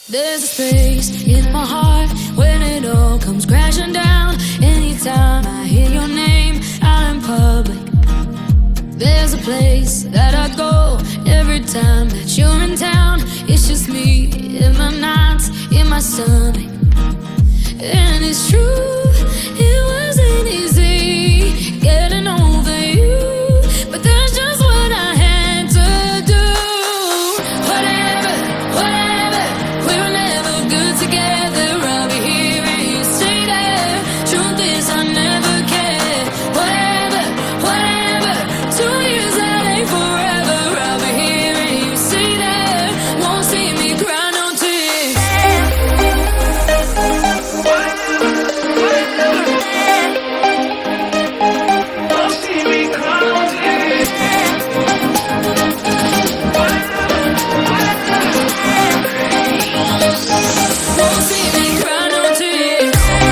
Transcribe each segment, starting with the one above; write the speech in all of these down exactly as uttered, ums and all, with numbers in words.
There's a space in my heart when it all comes crashing down. Anytime I hear your name out in public, there's a place that I go every time that you're in town. It's just me in my nights, in my stomach. And it's true, it wasn't easy getting over you, but that's just what I had to do. Whatever, whatever, we were never good together. I'll be here and you stay there. Truth is I never cared. Whatever, whatever, two years that ain't forever. I'll be here and you stay there. Won't see me cry no tears. Won't see me cry no tears.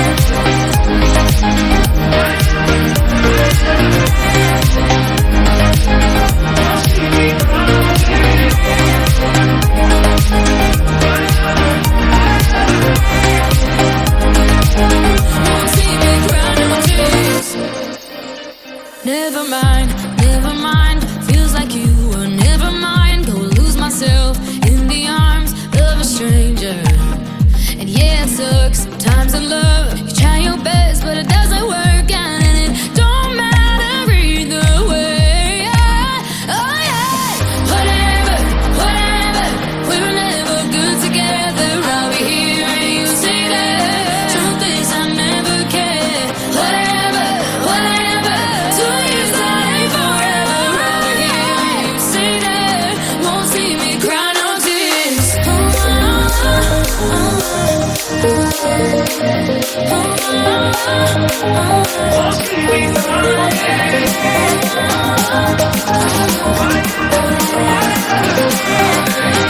Won't see me cry no tears. Never mind, never mind. Feels like you were never mind. Go lose myself in the arms of a stranger. And yeah, it sucks sometimes in love. You try your best, but it doesn't work out, and it don't matter either way. Yeah. Oh yeah. Whatever, whatever, we were never good together. I'll be here and you stay there. Truth is I never cared. Whatever, whatever, two years that ain't forever. I'll be here and you stay there. Won't see me cry no tears. Oh, oh, oh, oh, oh, oh.